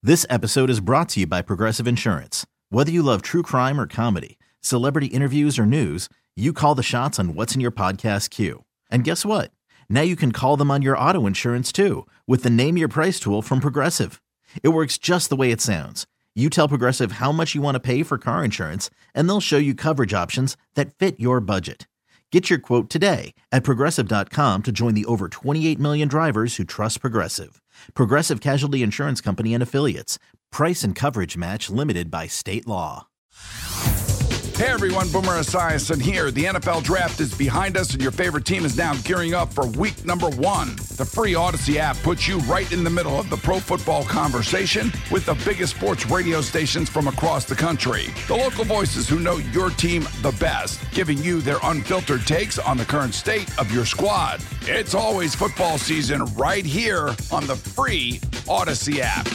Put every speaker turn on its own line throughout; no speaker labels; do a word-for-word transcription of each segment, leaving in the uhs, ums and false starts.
This episode is brought to you by Progressive Insurance. Whether you love true crime or comedy, celebrity interviews or news, you call the shots on what's in your podcast queue. And guess what? Now you can call them on your auto insurance too with the Name Your Price tool from Progressive. It works just the way it sounds. You tell Progressive how much you want to pay for car insurance, and they'll show you coverage options that fit your budget. Get your quote today at Progressive dot com to join the over twenty-eight million drivers who trust Progressive. Progressive Casualty Insurance Company and Affiliates. Price and coverage match limited by state law.
Hey everyone, Boomer Esiason here. The N F L Draft is behind us and your favorite team is now gearing up for week number one. The free Odyssey app puts you right in the middle of the pro football conversation with the biggest sports radio stations from across the country. The local voices who know your team the best, giving you their unfiltered takes on the current state of your squad. It's always football season right here on the free Odyssey app.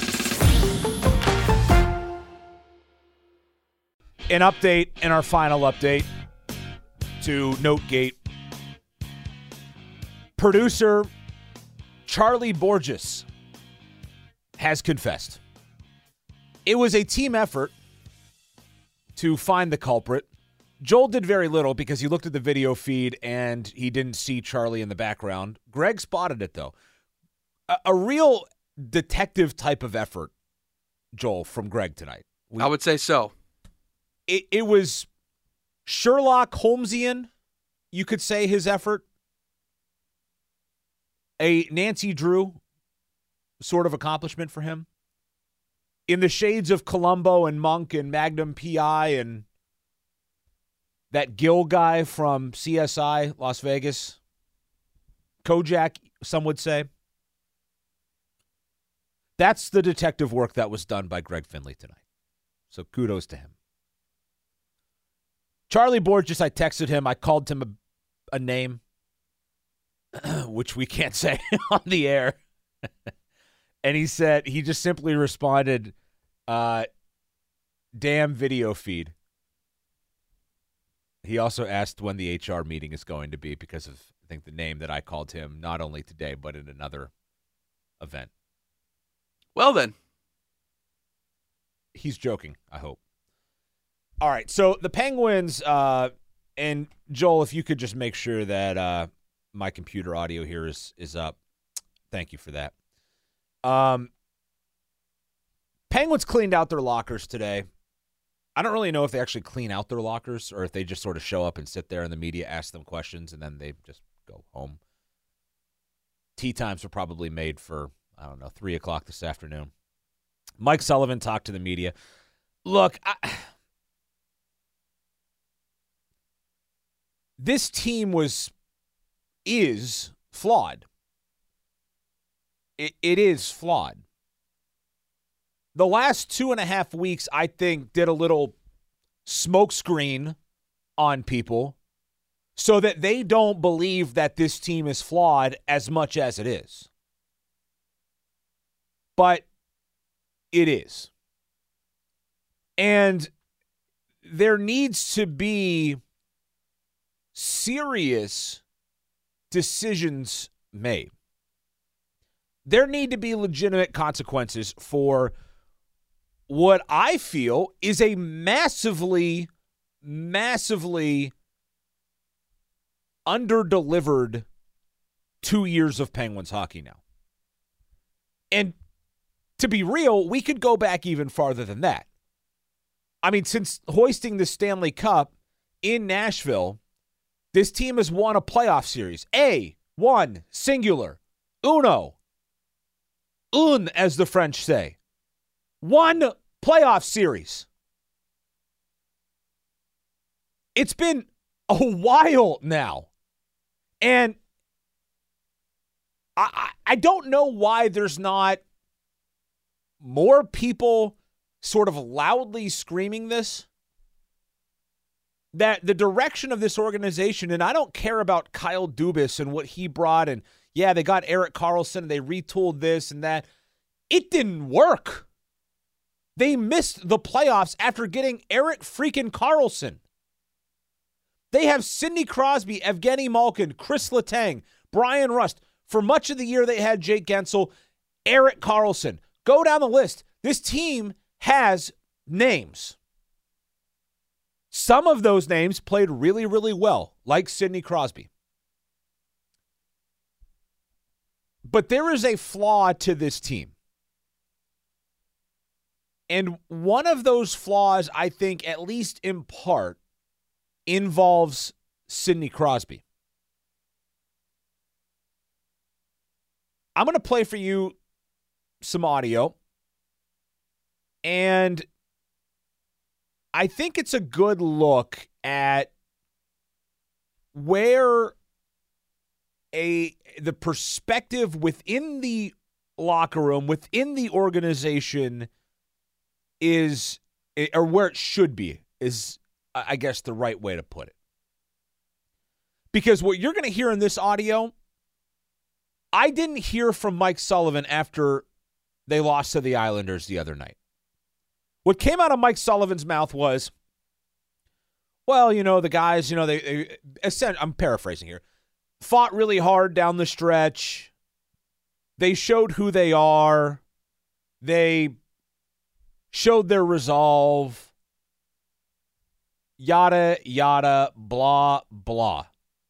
An update in our final update to Notegate. Producer Charlie Borges has confessed. It was a team effort to find the culprit. Joel did very little because he looked at the video feed and he didn't see Charlie in the background. Greg spotted it, though. A, a real detective type of effort, Joel, from Greg tonight. We,
I would say so.
It, it was Sherlock Holmesian, you could say, his effort. A Nancy Drew sort of accomplishment for him. In the shades of Columbo and Monk and Magnum P I and that Gill guy from C S I Las Vegas. Kojak, some would say. That's the detective work that was done by Greg Finley tonight. So kudos to him. Charlie Borges, I texted him. I called him a, a name, which we can't say on the air. And he said, he just simply responded, uh, damn video feed. He also asked when the H R meeting is going to be because of, I think, the name that I called him, not only today, but in another event.
Well, then.
He's joking, I hope. All right, so the Penguins, uh, and Joel, if you could just make sure that uh, my computer audio here is is up. Thank you for that. Um, Penguins cleaned out their lockers today. I don't really know if they actually clean out their lockers or if they just sort of show up and sit there and the media ask them questions and then they just go home. Tea times were probably made for, I don't know, three o'clock this afternoon. Mike Sullivan talked to the media. Look, I... This team was, is flawed. It, it is flawed. The last two and a half weeks, I think, did a little smokescreen on people so that they don't believe that this team is flawed as much as it is. But it is. And there needs to be serious decisions made. There need to be legitimate consequences for what I feel is a massively, massively under-delivered two years of Penguins hockey now. And to be real, we could go back even farther than that. I mean, since hoisting the Stanley Cup in Nashville, this team has won a playoff series. A, one, singular. Uno. Un, as the French say. One playoff series. It's been a while now. And I, I don't know why there's not more people sort of loudly screaming this. That the direction of this organization, and I don't care about Kyle Dubas and what he brought, and yeah, they got Erik Karlsson, and they retooled this and that. It didn't work. They missed the playoffs after getting Erik freaking Karlsson. They have Sidney Crosby, Evgeny Malkin, Chris Letang, Brian Rust. For much of the year, they had Jake Gensel, Erik Karlsson. Go down the list. This team has names. Some of those names played really, really well, like Sidney Crosby. But there is a flaw to this team. And one of those flaws, I think, at least in part, involves Sidney Crosby. I'm going to play for you some audio. And I think it's a good look at where a the perspective within the locker room, within the organization is, or where it should be, is, I guess, the right way to put it. Because what you're going to hear in this audio, I didn't hear from Mike Sullivan after they lost to the Islanders the other night. What came out of Mike Sullivan's mouth was, well, you know, the guys, you know, they, they I'm paraphrasing here, fought really hard down the stretch. They showed who they are. They showed their resolve. Yada, yada, blah, blah.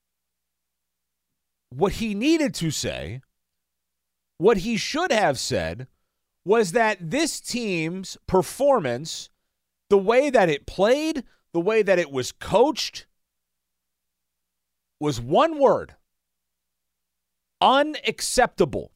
What he needed to say, what he should have said, was that this team's performance, the way that it played, the way that it was coached, was one word: unacceptable.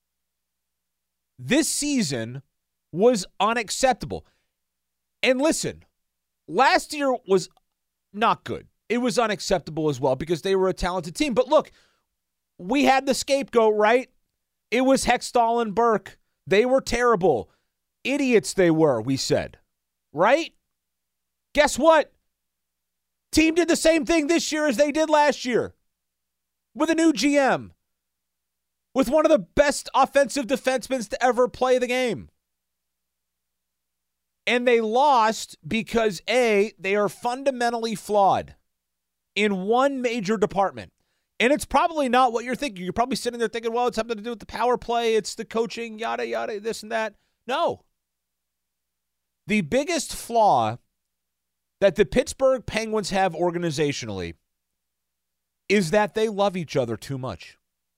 This season was unacceptable. And listen, last year was not good. It was unacceptable as well because they were a talented team. But look, we had the scapegoat, right? It was Hextall and Burke. They were terrible. Idiots they were, we said. Right? Guess what? Team did the same thing this year as they did last year. With a new G M. With one of the best offensive defensemen to ever play the game. And they lost because, A, they are fundamentally flawed in one major department. And it's probably not what you're thinking. You're probably sitting there thinking, well, it's something to do with the power play. It's the coaching, yada, yada, this and that. No. The biggest flaw that the Pittsburgh Penguins have organizationally is that they love each other too much.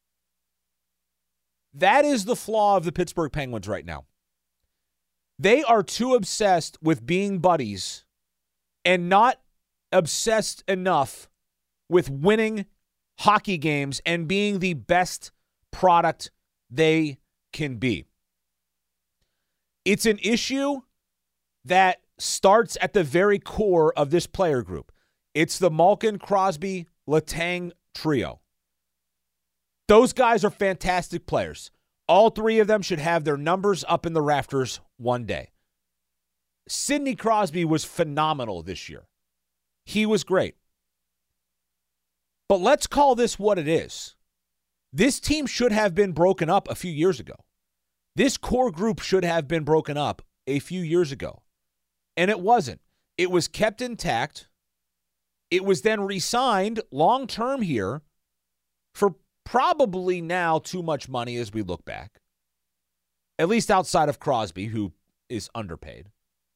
That is the flaw of the Pittsburgh Penguins right now. They are too obsessed with being buddies and not obsessed enough with winning hockey games and being the best product they can be. It's an issue that starts at the very core of this player group. It's the Malkin, Crosby, Letang trio. Those guys are fantastic players. All three of them should have their numbers up in the rafters one day. Sidney Crosby was phenomenal this year. He was great. But let's call this what it is. This team should have been broken up a few years ago. This core group should have been broken up a few years ago. And it wasn't. It was kept intact. It was then re-signed long-term here for probably now too much money as we look back. At least outside of Crosby, who is underpaid.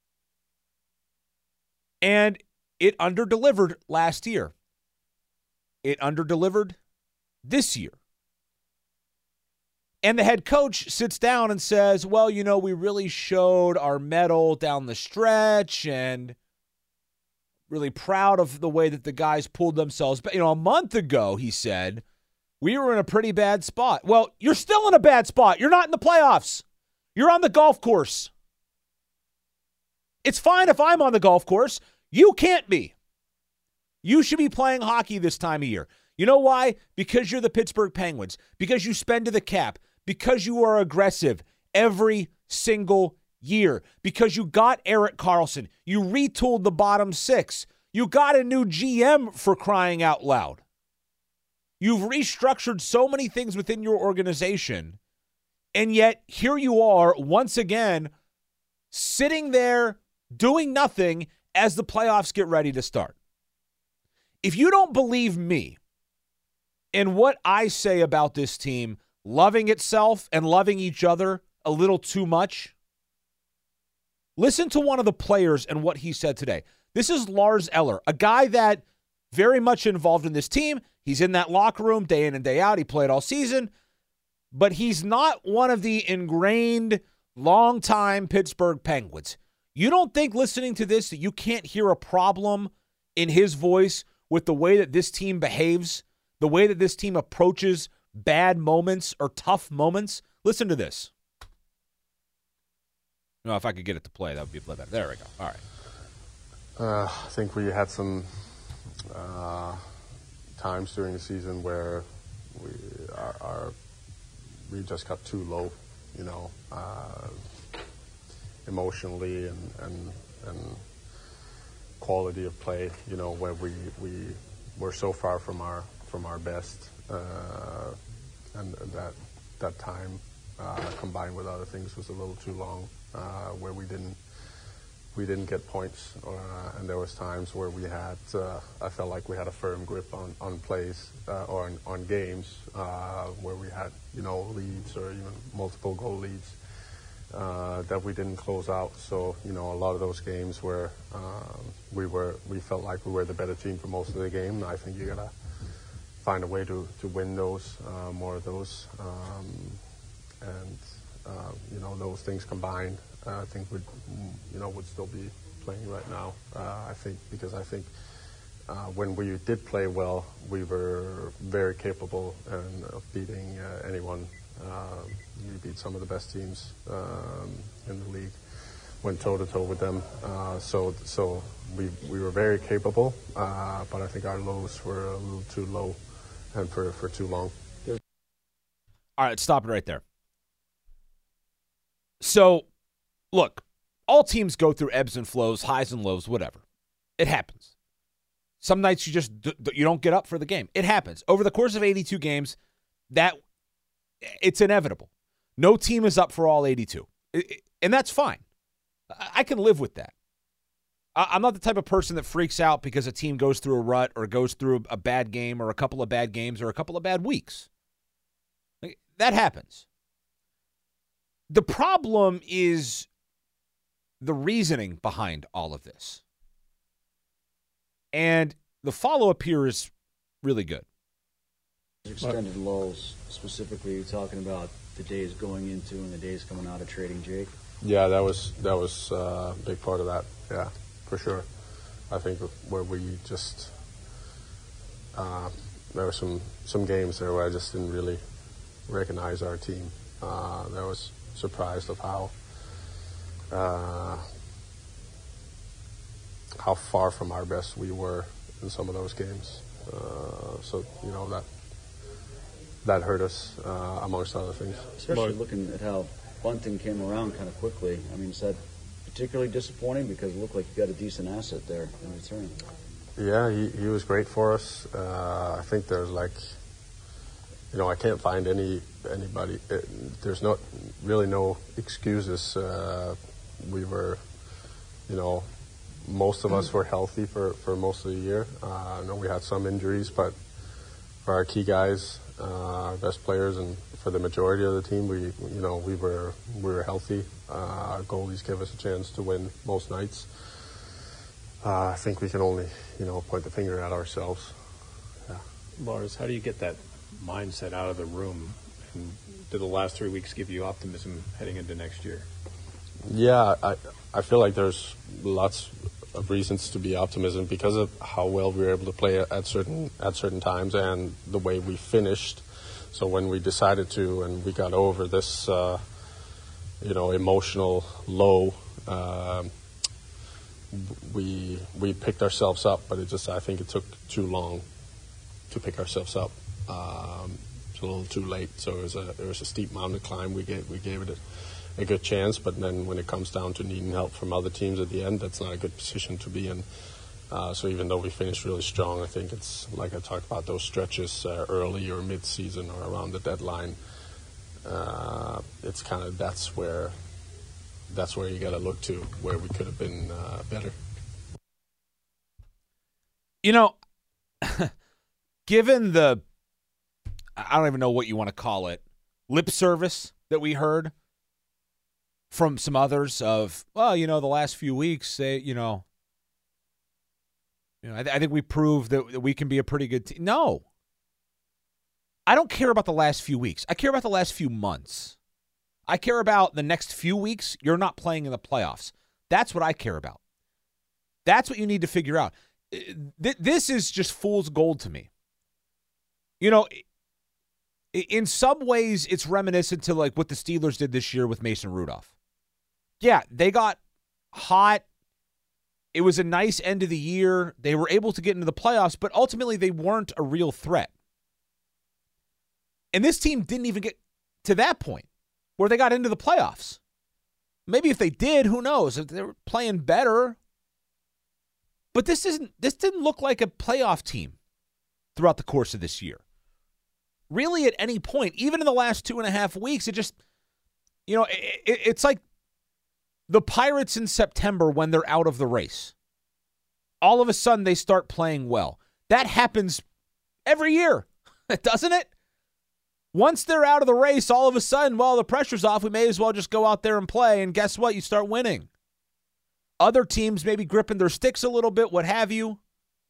And it underdelivered last year. It underdelivered this year. And the head coach sits down and says, well, you know, we really showed our mettle down the stretch and really proud of the way that the guys pulled themselves back. You know, a month ago, he said, we were in a pretty bad spot. Well, you're still in a bad spot. You're not in the playoffs. You're on the golf course. It's fine if I'm on the golf course. You can't be. You should be playing hockey this time of year. You know why? Because you're the Pittsburgh Penguins. Because you spend to the cap. Because you are aggressive every single year. Because you got Erik Karlsson. You retooled the bottom six. You got a new G M, for crying out loud. You've restructured so many things within your organization. And yet, here you are, once again, sitting there doing nothing as the playoffs get ready to start. If you don't believe me in what I say about this team loving itself and loving each other a little too much, Listen to one of the players and what he said today. This is Lars Eller, a guy that very much involved in this team. He's in that locker room day in and day out. He played all season. But he's not one of the ingrained, long-time Pittsburgh Penguins. You don't think listening to this that you can't hear a problem in his voice with the way that this team behaves, the way that this team approaches bad moments or tough moments? Listen to this. No, if I could get it to play, that would be better. There we go. All right.
Uh, I think we had some uh, times during the season where we our, our we just got too low, you know, uh, emotionally and, and and quality of play, you know, where we we were so far from our from our best, uh, and that that time uh, combined with other things was a little too long, uh, where we didn't we didn't get points, uh, and there was times where we had uh, I felt like we had a firm grip on on plays uh, or on, on games uh, where we had, you know, leads or even multiple goal leads uh, that we didn't close out. So, you know, a lot of those games where um, we were we felt like we were the better team for most of the game. I think you gotta find a way to to win those, uh, more of those, um, and uh, you know, those things combined, uh, I think would you know would still be playing right now. Uh, I think because I think. Uh, when we did play well, we were very capable and of beating uh, anyone. Uh, we beat some of the best teams um, in the league, went toe-to-toe with them. Uh, so so we we were very capable, uh, but I think our lows were a little too low and for, for too long.
All right, stop it right there. So, look, all teams go through ebbs and flows, highs and lows, whatever. It happens. Some nights you just you don't get up for the game. It happens. Over the course of eighty-two games, that it's inevitable. No team is up for all eighty-two. And that's fine. I can live with that. I'm not the type of person that freaks out because a team goes through a rut or goes through a bad game or a couple of bad games or a couple of bad weeks. That happens. The problem is the reasoning behind all of this. And the follow-up here is really good.
Extended lulls, specifically, you're talking about the days going into and the days coming out of trading Jake?
Yeah, that was that was uh, a big part of that, yeah, for sure. I think where we just, uh, there were some, some games there where I just didn't really recognize our team. Uh, I was surprised of how uh, how far from our best we were in some of those games. Uh, so, you know, that that hurt us, uh, amongst other things.
Especially but, looking at how Bunting came around kind of quickly. I mean, is that particularly disappointing? Because it looked like you got a decent asset there in return.
Yeah, he, he was great for us. Uh, I think there's like, you know, I can't find any anybody. It, there's not really no excuses. Uh, we were, you know, most of us were healthy for, for most of the year. Uh, I know we had some injuries, but for our key guys, uh, our best players, and for the majority of the team, we you know we were we were healthy. Uh, our goalies gave us a chance to win most nights. Uh, I think we can only you know point the finger at ourselves. Yeah.
Lars, how do you get that mindset out of the room? And did the last three weeks give you optimism heading into next year?
Yeah, I I feel like there's lots of reasons to be optimism because of how well we were able to play at certain at certain times and the way we finished. So when we decided to and we got over this, uh, you know, emotional low, uh, we we picked ourselves up. But it just I think it took too long to pick ourselves up. Um, it's a little too late. So it was a it was a steep mountain to climb. We gave we gave it a. a good chance, but then when it comes down to needing help from other teams at the end, that's not a good position to be in. Uh, so even though we finished really strong, I think it's like I talked about those stretches uh, early or mid-season or around the deadline. Uh, it's kind of that's where that's where you got to look to where we could have been uh, better.
You know, given the I don't even know what you want to call it, lip service that we heard from some others of, well, you know, the last few weeks, they, you know, you know, I, th- I think we proved that, that we can be a pretty good team. No. I don't care about the last few weeks. I care about the last few months. I care about the next few weeks you're not playing in the playoffs. That's what I care about. That's what you need to figure out. This is just fool's gold to me. You know, in some ways, it's reminiscent to like what the Steelers did this year with Mason Rudolph. Yeah, they got hot. It was a nice end of the year. They were able to get into the playoffs, but ultimately they weren't a real threat. And this team didn't even get to that point where they got into the playoffs. Maybe if they did, who knows? If they were playing better. But this isn't. This didn't look like a playoff team throughout the course of this year. Really, at any point, even in the last two and a half weeks, it just, you know, it, it, it's like the Pirates in September when they're out of the race. All of a sudden, they start playing well. That happens every year, doesn't it? Once they're out of the race, all of a sudden, well, the pressure's off. We may as well just go out there and play. And guess what? You start winning. Other teams maybe gripping their sticks a little bit, what have you.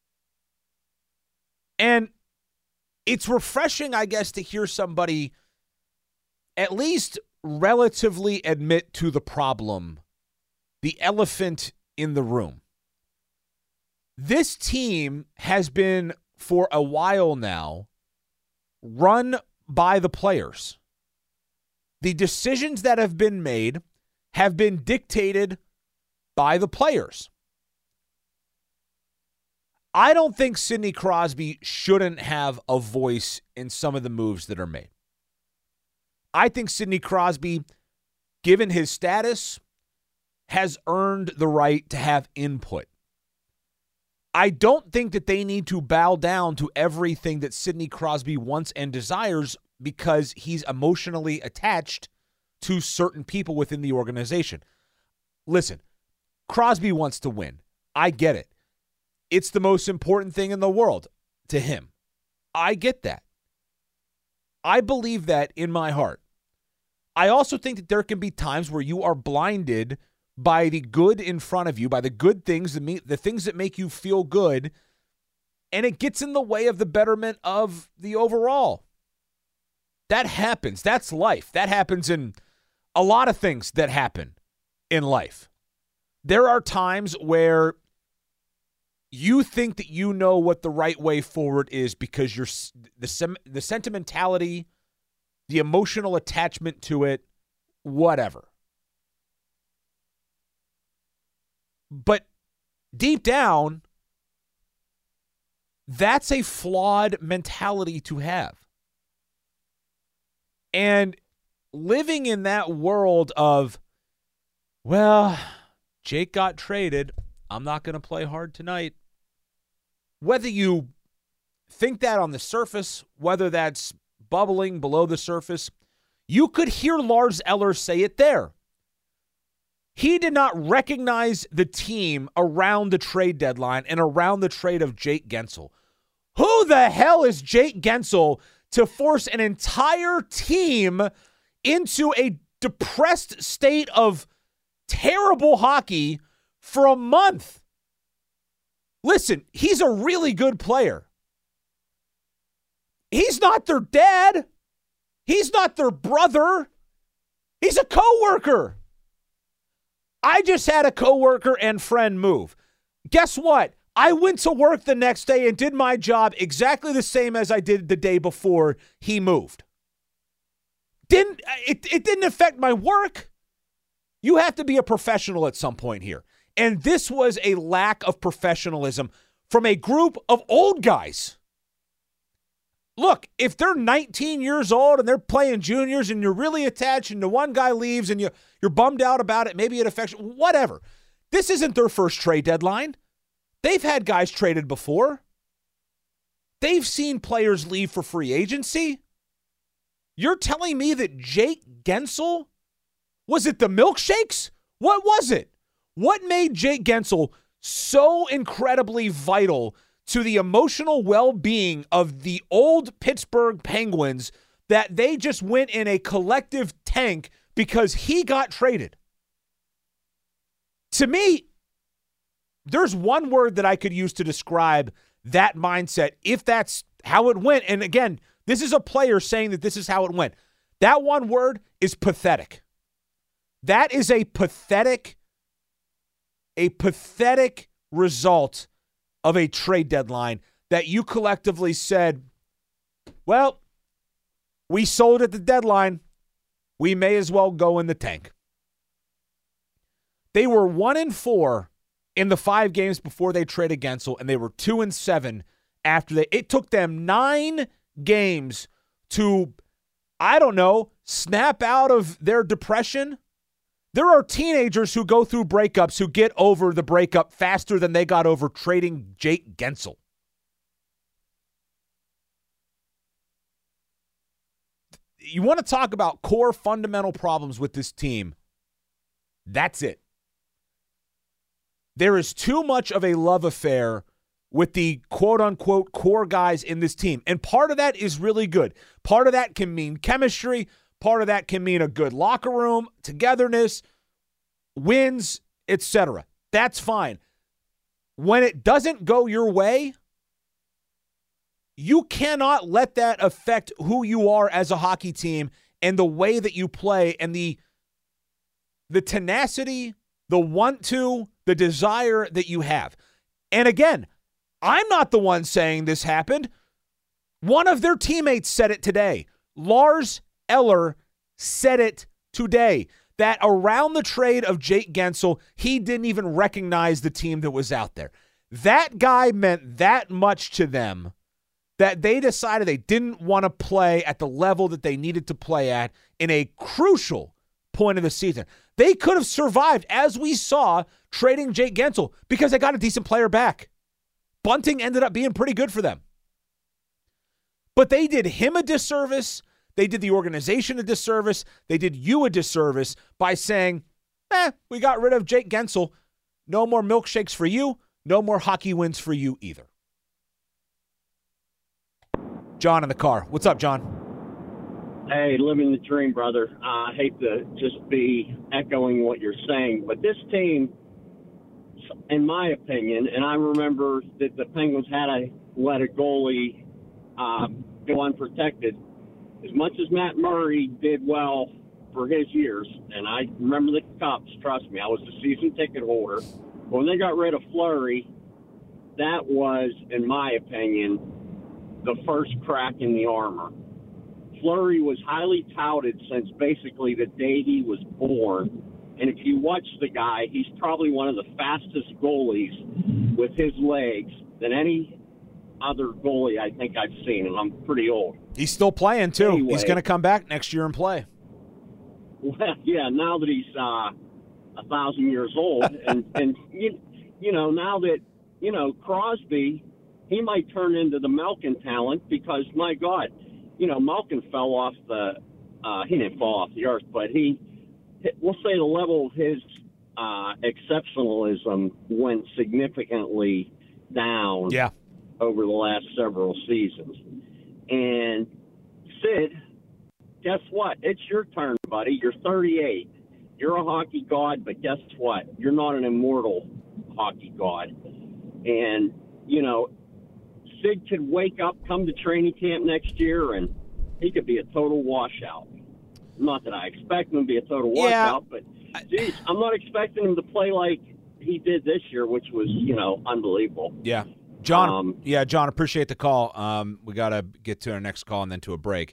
And it's refreshing, I guess, to hear somebody at least relatively admit to the problem, the elephant in the room. This team has been, for a while now, run by the players. The decisions that have been made have been dictated by the players. I don't think Sidney Crosby shouldn't have a voice in some of the moves that are made. I think Sidney Crosby, given his status, has earned the right to have input. I don't think that they need to bow down to everything that Sidney Crosby wants and desires because he's emotionally attached to certain people within the organization. Listen, Crosby wants to win. I get it. It's the most important thing in the world to him. I get that. I believe that in my heart. I also think that there can be times where you are blinded by the good in front of you, by the good things, the, the things that make you feel good, and it gets in the way of the betterment of the overall. That happens. That's life. That happens in a lot of things that happen in life. There are times where you think that you know what the right way forward is because you're the the sentimentality, the emotional attachment to it, whatever. But deep down, that's a flawed mentality to have. And living in that world of, well, Jake got traded, I'm not going to play hard tonight. Whether you think that on the surface, whether that's bubbling below the surface, you could hear Lars Eller say it there. He did not recognize the team around the trade deadline and around the trade of Jake Gensel. Who the hell is Jake Gensel to force an entire team into a depressed state of terrible hockey for a month? Listen, he's a really good player. He's not their dad. He's not their brother. He's a coworker. I just had a coworker and friend move. Guess what? I went to work the next day and did my job exactly the same as I did the day before he moved. Didn't it, it didn't affect my work. You have to be a professional at some point here. And this was a lack of professionalism from a group of old guys. Look, if they're nineteen years old and they're playing juniors and you're really attached and the one guy leaves and you, you're bummed out about it, maybe it affects you, whatever. This isn't their first trade deadline. They've had guys traded before. They've seen players leave for free agency. You're telling me that Jake Gensel, was it the milkshakes? What was it? What made Jake Gensel so incredibly vital to the emotional well-being of the old Pittsburgh Penguins that they just went in a collective tank because he got traded? to me, there's one word that I could use to describe that mindset if that's how it went. And again, this is a player saying that this is how it went. That one word is pathetic. That is a pathetic, a pathetic result of a trade deadline that you collectively said, well, we sold at the deadline. We may as well go in the tank. They were one and four in the five games before they traded Gensel, and they were two and seven after they. It took them nine games to, I don't know, snap out of their depression. There are teenagers who go through breakups who get over the breakup faster than they got over trading Jake Gensel. You want to talk about core fundamental problems with this team? That's it. There is too much of a love affair with the quote-unquote core guys in this team. And part of that is really good. Part of that can mean chemistry. Part of that can mean a good locker room, togetherness, wins, et cetera. That's fine. When it doesn't go your way, you cannot let that affect who you are as a hockey team and the way that you play and the, the tenacity, the want to, the desire that you have. And again, I'm not the one saying this happened. One of their teammates said it today. Lars Eller said it today, that around the trade of Jake Gensel, he didn't even recognize the team that was out there. That guy meant that much to them that they decided they didn't want to play at the level that they needed to play at in a crucial point of the season. They could have survived, as we saw, trading Jake Gensel because they got a decent player back. Bunting ended up being pretty good for them. But they did him a disservice. They did the organization a disservice. They did you a disservice by saying, eh, we got rid of Jake Gensel. No more milkshakes for you. No more hockey wins for you either. John in the car. What's up, John?
Hey, living the dream, brother. Uh, I hate to just be echoing what you're saying, but this team, in my opinion, and I remember that the Penguins had to let a goalie uh, go unprotected. As much as Matt Murray did well for his years, and I remember the Cups, trust me, I was a season ticket holder. When they got rid of Fleury, that was, in my opinion, the first crack in the armor. Fleury was highly touted since basically the day he was born. And if you watch the guy, he's probably one of the fastest goalies with his legs than any other goalie I think I've seen, and I'm pretty old.
He's still playing, too.
Anyway,
he's going to come back next year and play.
Well, yeah, now that he's uh, a thousand years old. and, and you, you know, now that, you know, Crosby, he might turn into the Malkin talent because, my God, you know, Malkin fell off the uh, – he didn't fall off the earth, but he – we'll say the level of his uh, exceptionalism went significantly down
yeah.
over the last several seasons. And Sid, guess what? It's your turn, buddy. You're thirty-eight. You're a hockey god, but guess what? You're not an immortal hockey god. And, you know, Sid could wake up, come to training camp next year, and he could be a total washout. Not that I expect him to be a total washout, yeah. but, geez, I'm not expecting him to play like he did this year, which was, you know, unbelievable.
Yeah. John,
um,
yeah, John, appreciate the call. Um, we got to get to our next call and then to a break.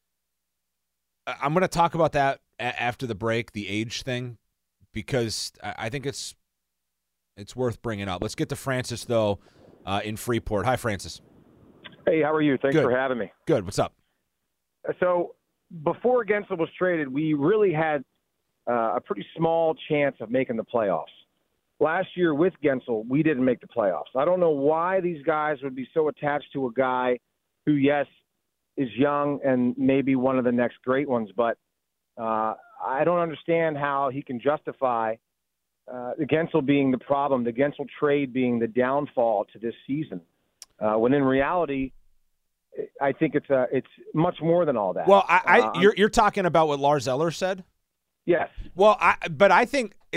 I'm going to talk about that a- after the break, the age thing, because I think it's it's worth bringing up. Let's get to Francis, though, uh, in Freeport. Hi, Francis.
Hey, how are you? Thanks
Good.
for having me.
Good. What's up?
So before Gensel was traded, we really had uh, a pretty small chance of making the playoffs. Last year with Gensel, we didn't make the playoffs. I don't know why these guys would be so attached to a guy who, yes, is young and maybe one of the next great ones, but uh, I don't understand how he can justify uh, the Gensel being the problem, the Gensel trade being the downfall to this season, uh, when in reality, I think it's a, it's much more than all that.
Well, I, I
uh,
you're you're talking about what Lars Eller said?
Yes.
Well, I but I think it's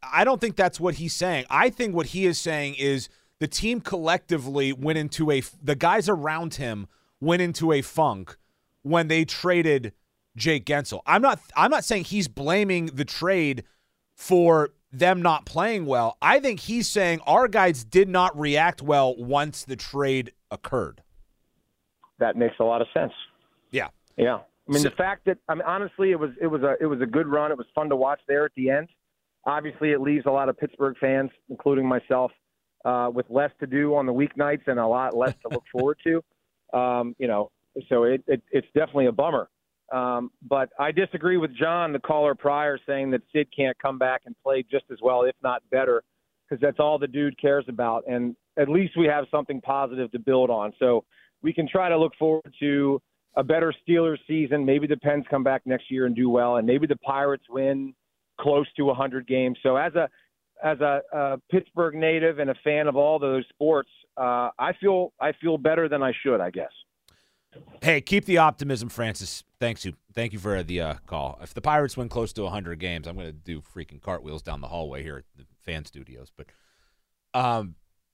I don't think that's what he's saying. I think what he is saying is the team collectively went into a – the guys around him went into a funk when they traded Jake Gensel. I'm not I'm not saying he's blaming the trade for them not playing well. I think he's saying our guys did not react well once the trade occurred.
That makes a lot of sense.
Yeah.
Yeah. I mean,
So-
the fact that, I mean, honestly, it was it was a it was a good run. It was fun to watch there at the end. Obviously, it leaves a lot of Pittsburgh fans, including myself, uh, with less to do on the weeknights and a lot less to look forward to. Um, you know, so it, it it's definitely a bummer. Um, but I disagree with John, the caller prior, saying that Sid can't come back and play just as well, if not better, because that's all the dude cares about. And at least we have something positive to build on. So we can try to look forward to a better Steelers season. Maybe the Pens come back next year and do well, and maybe the Pirates win close to one hundred games. So as a as a, a Pittsburgh native and a fan of all those sports, uh, I feel I feel better than I should, I guess.
Hey, keep the optimism, Francis. Thanks you. Thank you for the uh, call. If the Pirates win close to one hundred games, I'm going to do freaking cartwheels down the hallway here at the fan studios. But, um,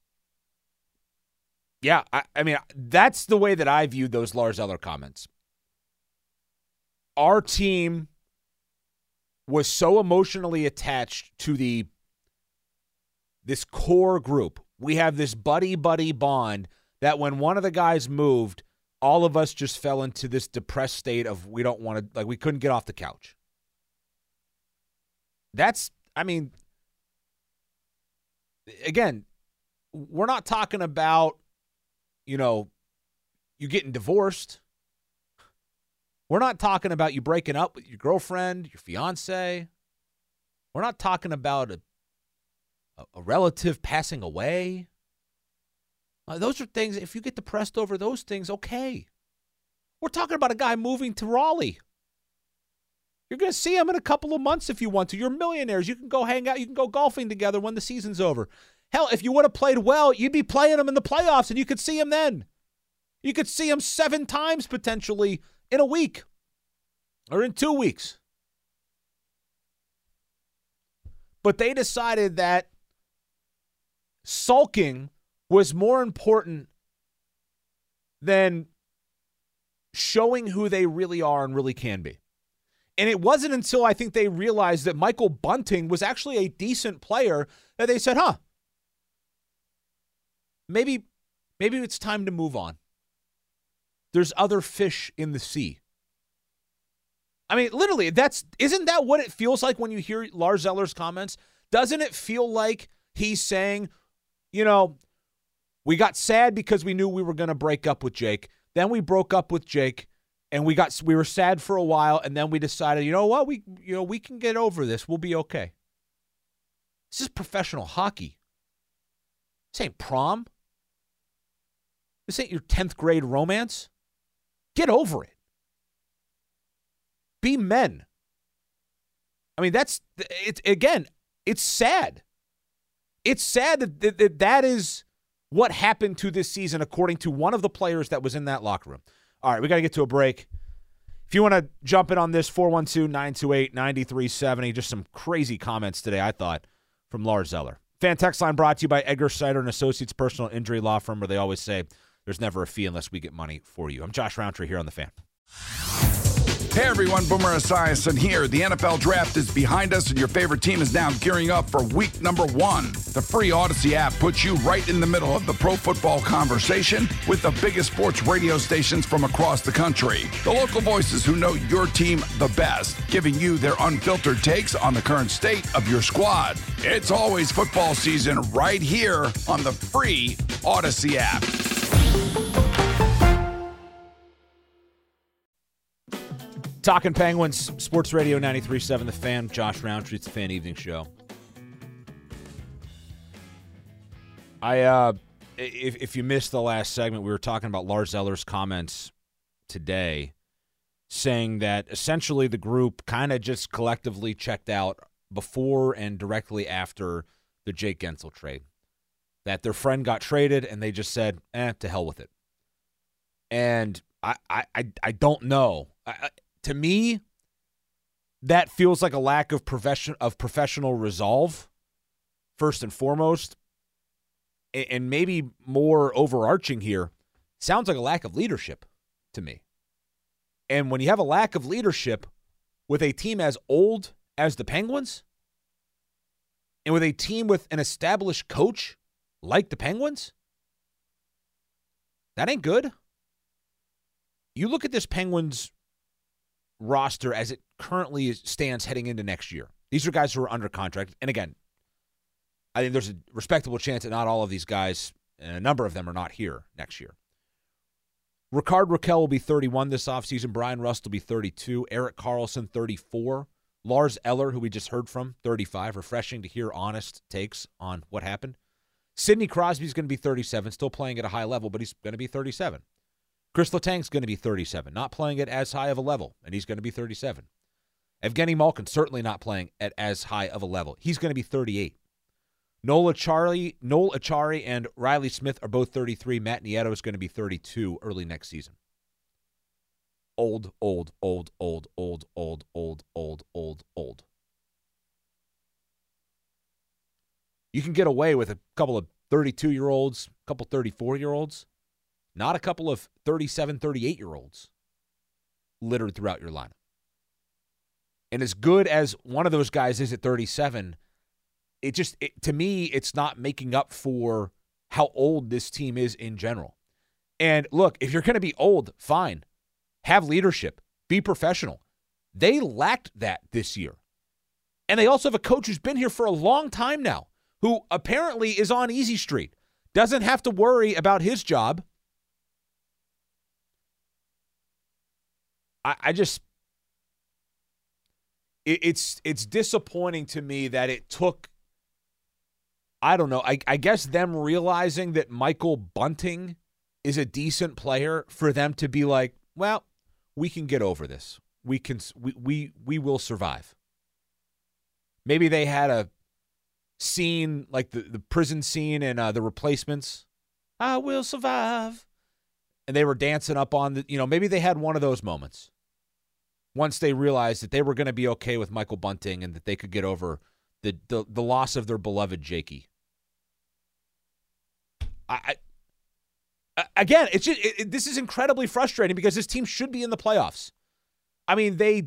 yeah, I, I mean, that's the way that I viewed those Lars Eller comments. Our team was so emotionally attached to the this core group. We have this buddy-buddy bond that when one of the guys moved, all of us just fell into this depressed state of we don't want to, like we couldn't get off the couch. That's, I mean, again, we're not talking about, you know, you getting divorced. We're not talking about you breaking up with your girlfriend, your fiance. We're not talking about a, a relative passing away. Uh, those are things, if you get depressed over those things, okay. We're talking about a guy moving to Raleigh. You're going to see him in a couple of months if you want to. You're millionaires. You can go hang out. You can go golfing together when the season's over. Hell, if you would have played well, you'd be playing him in the playoffs, and you could see him then. You could see him seven times potentially in a week or in two weeks. But they decided that sulking was more important than showing who they really are and really can be. And it wasn't until I think they realized that Michael Bunting was actually a decent player that they said, huh, maybe, maybe it's time to move on. There's other fish in the sea. I mean, literally, that's isn't that what it feels like when you hear Lars Eller's comments? Doesn't it feel like he's saying, you know, we got sad because we knew we were going to break up with Jake. Then we broke up with Jake, and we got we were sad for a while, and then we decided, you know what, we you know we can get over this. We'll be okay. This is professional hockey. This ain't prom. This ain't your tenth grade romance. Get over it. Be men. I mean, that's it's again. It's sad. It's sad that that, that that is what happened to this season, according to one of the players that was in that locker room. All right, we got to get to a break. If you want to jump in on this, four one two, nine two eight, nine three seven zero. Just some crazy comments today, I thought, from Lars Eller. Fan text line brought to you by Edgar Sider and Associates Personal Injury Law Firm, where they always say there's never a fee unless we get money for you. I'm Josh Roundtree here on The Fan.
Hey everyone, Boomer Esiason here. The N F L Draft is behind us and your favorite team is now gearing up for week number one. The free Odyssey app puts you right in the middle of the pro football conversation with the biggest sports radio stations from across the country. The local voices who know your team the best, giving you their unfiltered takes on the current state of your squad. It's always football season right here on the free Odyssey app.
Talking Penguins, Sports Radio ninety-three point seven, The Fan. Josh Roundtree, it's the Fan Evening Show. I, uh, if, if you missed the last segment, we were talking about Lars Eller's comments today, saying that essentially the group kind of just collectively checked out before and directly after the Jake Gensel trade. That their friend got traded, and they just said, eh, to hell with it. And I, I, I, I don't know. I, To me, that feels like a lack of profession of professional resolve first and foremost, and maybe more overarching here, sounds like a lack of leadership to me. And when you have a lack of leadership with a team as old as the Penguins, and with a team with an established coach like the Penguins, that ain't good. You look at this Penguins roster as it currently stands heading into next year. These are guys who are under contract. And again, I think there's a respectable chance that not all of these guys, and a number of them, are not here next year. Rickard Rakell will be thirty-one this offseason. Brian Rust will be thirty-two. Erik Karlsson, thirty-four. Lars Eller, who we just heard from, thirty-five. Refreshing to hear honest takes on what happened. Sidney Crosby's going to be thirty-seven, still playing at a high level, but he's going to be thirty-seven. Chris Letang's going to be thirty-seven, not playing at as high of a level, and he's going to be thirty-seven. Evgeny Malkin, certainly not playing at as high of a level. He's going to be thirty-eight. Noel Acciari, Noel Acciari and Riley Smith are both thirty-three. Matt Nieto is going to be thirty-two early next season. Old, old, old, old, old, old, old, old, old, old. You can get away with a couple of thirty-two-year-olds, a couple thirty-four-year-olds, not a couple of thirty-seven, thirty-eight-year-olds littered throughout your lineup. And as good as one of those guys is at thirty-seven, it just, it, to me, it's not making up for how old this team is in general. And look, if you're going to be old, fine. Have leadership. Be professional. They lacked that this year. And they also have a coach who's been here for a long time now, who apparently is on easy street, doesn't have to worry about his job. I, I just, it, it's it's disappointing to me that it took, I don't know, I, I guess them realizing that Michael Bunting is a decent player for them to be like, well, we can get over this. We can, we we, we will survive. Maybe they had a scene like the, the prison scene in uh, The Replacements. I will survive. And they were dancing up on the, you know, maybe they had one of those moments once they realized that they were going to be okay with Michael Bunting and that they could get over the the, the loss of their beloved Jakey. I, I again, it's just it, it, this is incredibly frustrating because this team should be in the playoffs. I mean, they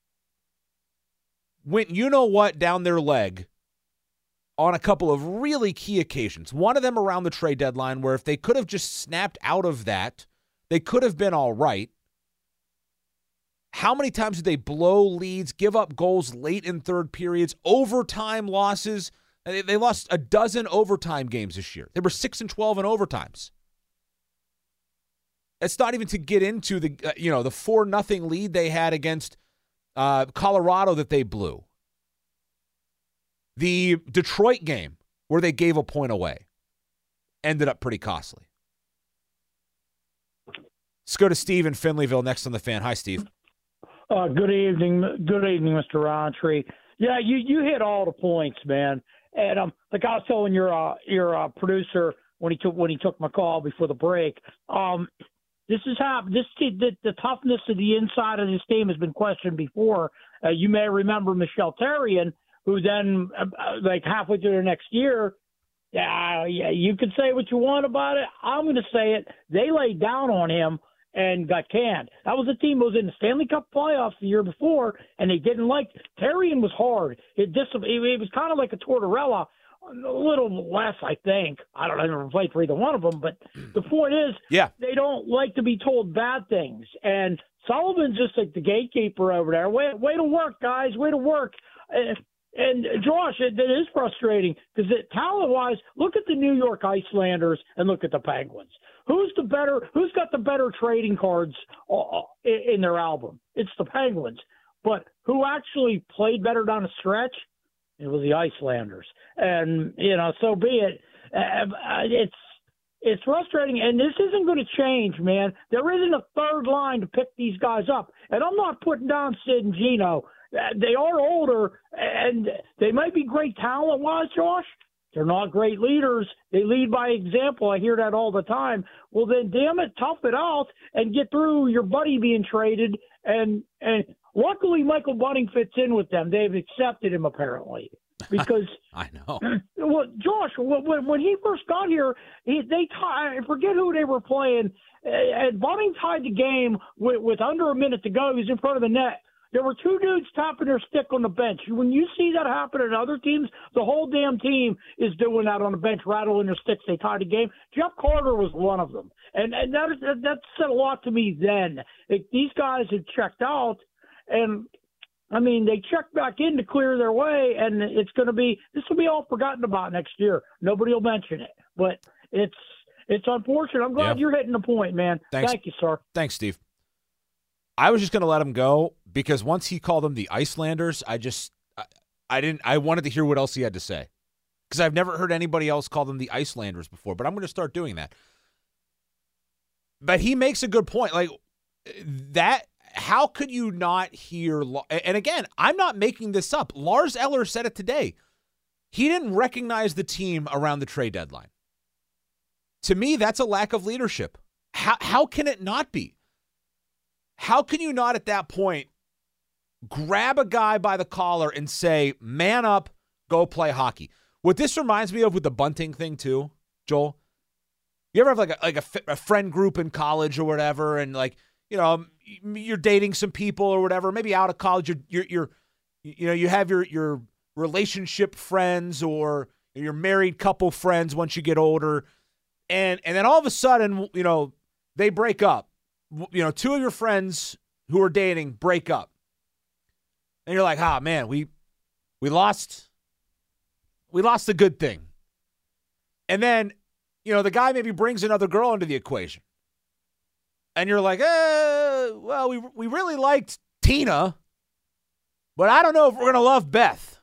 went you know what down their leg on a couple of really key occasions. One of them around the trade deadline where if they could have just snapped out of that, they could have been all right. How many times did they blow leads, give up goals late in third periods, overtime losses? They lost a dozen overtime games this year. They were six and twelve in overtimes. It's not even to get into the uh, you know the four nothing lead they had against uh, Colorado that they blew. The Detroit game where they gave a point away ended up pretty costly. Let's go to Steve in Finleyville next on the Fan. Hi, Steve.
Uh, good evening, good evening, Mister Rountree. Yeah, you, you hit all the points, man. And um, like I was telling your uh, your uh, producer when he took when he took my call before the break, um, this is how this the, the toughness of the inside of this team has been questioned before. Uh, you may remember Michel Therrien, who then uh, like halfway through the next year, yeah, yeah, you can say what you want about it. I'm going to say it. They laid down on him and got canned. That was a team that was in the Stanley Cup playoffs the year before, and they didn't like – Therrien was hard. It, dis- it, it was kind of like a Tortorella, a little less, I think. I don't know. I never played for either one of them, but the point is
yeah.
they don't like to be told bad things. And Sullivan's just like the gatekeeper over there. Way, way to work, guys. Way to work. Uh, And, Josh, it, it is frustrating because talent-wise, look at the New York Islanders and look at the Penguins. Who's the better? Who's got the better trading cards uh, in, in their album? It's the Penguins. But who actually played better down the stretch? It was the Islanders. And, you know, so be it. Uh, it's it's frustrating, and this isn't going to change, man. There isn't a third line to pick these guys up. And I'm not putting down Sid and Gino. They are older, and they might be great talent-wise, Josh. They're not great leaders. They lead by example. I hear that all the time. Well, then, damn it, tough it out and get through your buddy being traded. And and luckily, Michael Bunting fits in with them. They've accepted him, apparently. because
I know.
Well, Josh, when when he first got here, he, they t- I forget who they were playing, and Bunting tied the game with, with under a minute to go. He was in front of the net. There were two dudes tapping their stick on the bench. When you see that happen at other teams, the whole damn team is doing that on the bench, rattling their sticks. They tied the game. Jeff Carter was one of them. And, and that, that said a lot to me then. Like, these guys had checked out, and, I mean, they checked back in to clear their way, and it's going to be – this will be all forgotten about next year. Nobody will mention it. But it's it's unfortunate. I'm glad
yeah.
you're hitting the point, man.
Thanks.
Thank you, sir.
Thanks, Steve. I was just going to let him go because once he called them the Icelanders, I just I, I didn't I wanted to hear what else he had to say because I've never heard anybody else call them the Icelanders before, but I'm going to start doing that. But he makes a good point. Like that, how could you not hear? And again, I'm not making this up. Lars Eller said it today. He didn't recognize the team around the trade deadline. To me, that's a lack of leadership. How how can it not be? How can you not at that point grab a guy by the collar and say, man up, go play hockey? What this reminds me of with the Bunting thing too, Joel, you ever have like a, like a, a friend group in college or whatever, and like, you know, you're dating some people or whatever, maybe out of college, you're, you're, you're you know, you have your, your relationship friends or your married couple friends once you get older, and, and then all of a sudden, you know, they break up. You know, two of your friends who are dating break up. And you're like, ah, man, we we lost we lost a good thing. And then, you know, the guy maybe brings another girl into the equation. And you're like, eh, well, we we really liked Tina, but I don't know if we're going to love Beth.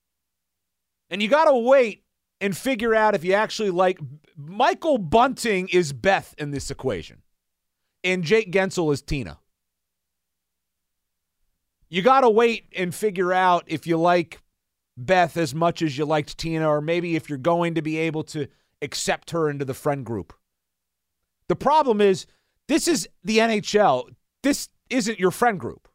And you got to wait and figure out if you actually like Michael Bunting is Beth in this equation. And Jake Gensel is Tina. You got to wait and figure out if you like Beth as much as you liked Tina, or maybe if you're going to be able to accept her into the friend group. The problem is, this is the N H L. This isn't your friend group.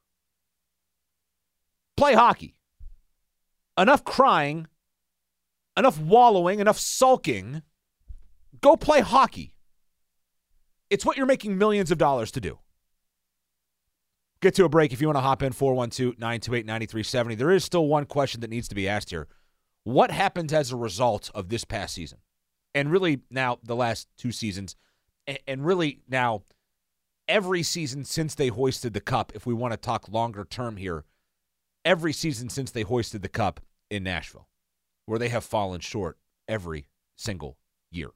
Play hockey. Enough crying, enough wallowing, enough sulking. Go play hockey. It's what you're making millions of dollars to do. Get to a break if you want to hop in, four one two, nine two eight, nine three seven zero. There is still one question that needs to be asked here. What happened as a result of this past season? And really now the last two seasons, and really now every season since they hoisted the cup, if we want to talk longer term here, every season since they hoisted the cup in Nashville, where they have fallen short every single year.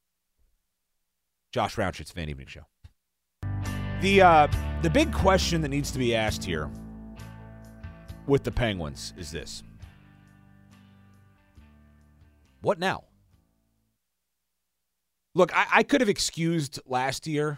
Josh Roundtree's Fan Evening Show. The uh, the big question that needs to be asked here with the Penguins is this. What now? Look, I, I could have excused last year.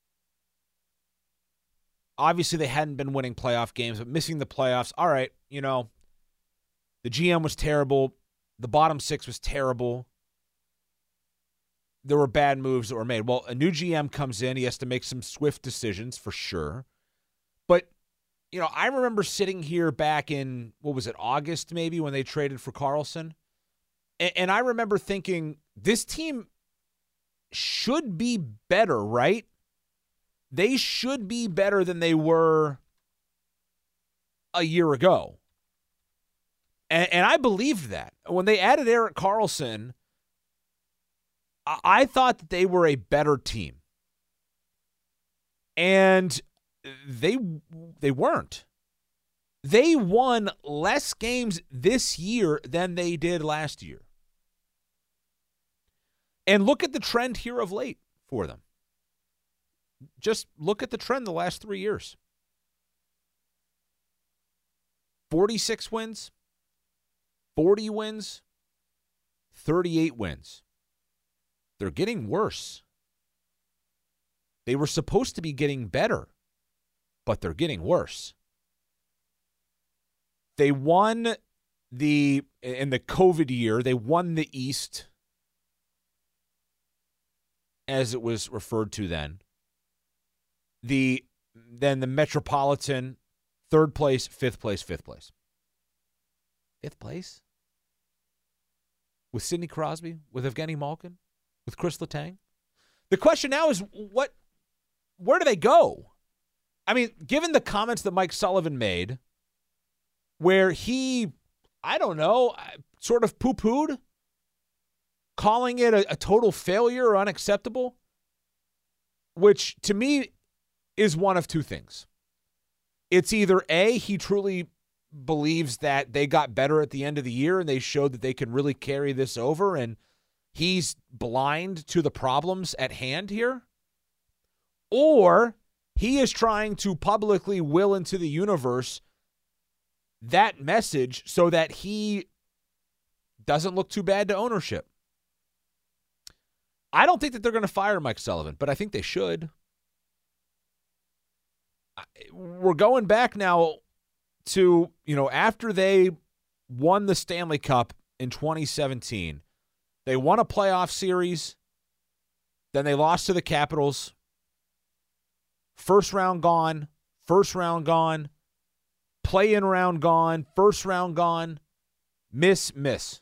Obviously, they hadn't been winning playoff games, but missing the playoffs, all right, you know, the G M was terrible. The bottom six was terrible. There were bad moves that were made. Well, a new G M comes in. He has to make some swift decisions for sure. But, you know, I remember sitting here back in, what was it, August maybe, when they traded for Karlsson. And, and I remember thinking, this team should be better, right? They should be better than they were a year ago. And, and I believed that. When they added Erik Karlsson, I thought that they were a better team. And they they weren't. They won less games this year than they did last year. And look at the trend here of late for them. Just look at the trend the last three years. forty-six wins, forty wins, thirty-eight wins. They're getting worse. They were supposed to be getting better, but they're getting worse. They won the, in the COVID year, they won the East, as it was referred to then. The, then the Metropolitan, third place, fifth place, fifth place. Fifth place? with Sidney Crosby, with Evgeny Malkin, with Chris Letang? The question now is, what? Where do they go? I mean, given the comments that Mike Sullivan made, where he, I don't know, sort of poo-pooed, calling it a, a total failure or unacceptable, which to me is one of two things. It's either A, he truly believes that they got better at the end of the year and they showed that they can really carry this over, and he's blind to the problems at hand here. Or he is trying to publicly will into the universe that message so that he doesn't look too bad to ownership. I don't think that they're going to fire Mike Sullivan, but I think they should. We're going back now to, you know, after they won the Stanley Cup in twenty seventeen, they won a playoff series, then they lost to the Capitals. First round gone, first round gone, play-in round gone, first round gone, miss, miss.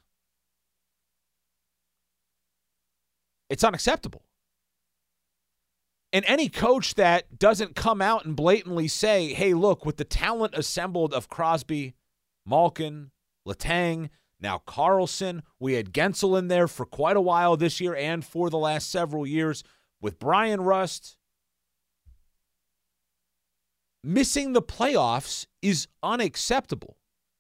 It's unacceptable. And any coach that doesn't come out and blatantly say, hey, look, with the talent assembled of Crosby, Malkin, Letang, now Carlson, we had Gensel in there for quite a while this year and for the last several years with Brian Rust. Missing the playoffs is unacceptable.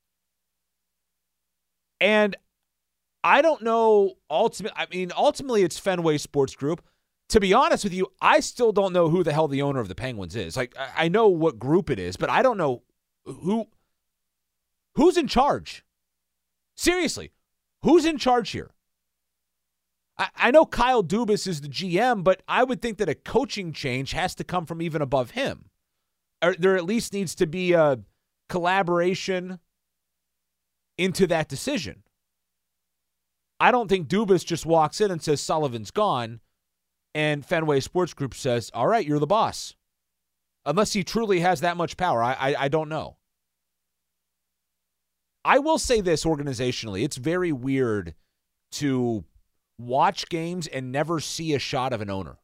And I don't know, ultimate, I mean, ultimately it's Fenway Sports Group. To be honest with you, I still don't know who the hell the owner of the Penguins is. Like, I know what group it is, but I don't know who who's in charge. Seriously, who's in charge here? I, I know Kyle Dubas is the G M, but I would think that a coaching change has to come from even above him. Or there at least needs to be a collaboration into that decision. I don't think Dubas just walks in and says Sullivan's gone, and Fenway Sports Group says, all right, you're the boss. Unless he truly has that much power. I, I, I don't know. I will say this organizationally. It's very weird to watch games and never see a shot of an owner.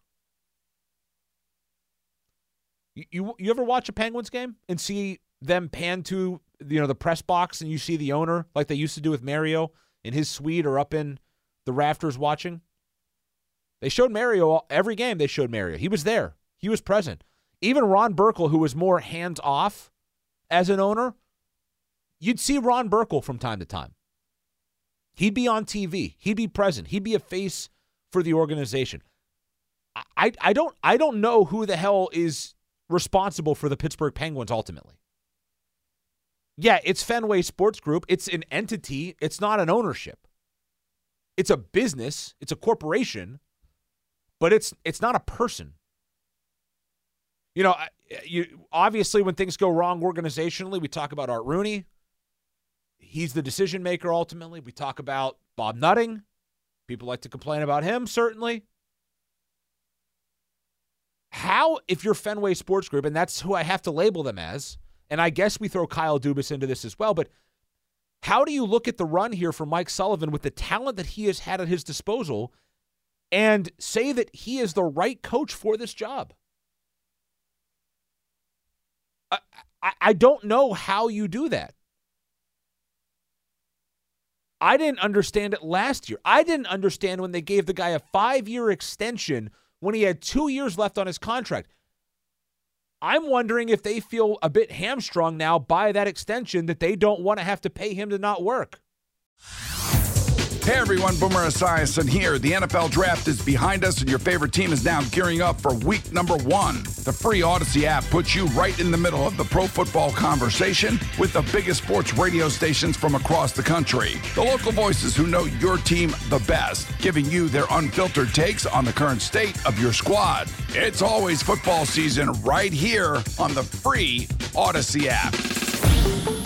You, you, you ever watch a Penguins game and see them pan to, you know, the press box and you see the owner like they used to do with Mario in his suite or up in the rafters watching? They showed Mario every game. They showed Mario. He was there. He was present. Even Ron Burkle, who was more hands-off as an owner, you'd see Ron Burkle from time to time. He'd be on T V. He'd be present. He'd be a face for the organization. I, I don't I don't know who the hell is responsible for the Pittsburgh Penguins ultimately. Yeah, it's Fenway Sports Group. It's an entity. It's not an ownership. It's a business. It's a corporation. But it's it's not a person. You know, you obviously when things go wrong organizationally, we talk about Art Rooney. He's the decision maker ultimately. We talk about Bob Nutting. People like to complain about him, certainly. How, if you're Fenway Sports Group, and that's who I have to label them as, and I guess we throw Kyle Dubas into this as well, but how do you look at the run here for Mike Sullivan with the talent that he has had at his disposal and say that he is the right coach for this job? I, I, I don't know how you do that. I didn't understand it last year. I didn't understand when they gave the guy a five-year extension when he had two years left on his contract. I'm wondering if they feel a bit hamstrung now by that extension that they don't want to have to pay him to not work.
Hey everyone, Boomer Esiason here. The N F L Draft is behind us and your favorite team is now gearing up for week number one. The free Odyssey app puts you right in the middle of the pro football conversation with the biggest sports radio stations from across the country. The local voices who know your team the best, giving you their unfiltered takes on the current state of your squad. It's always football season right here on the free Odyssey app.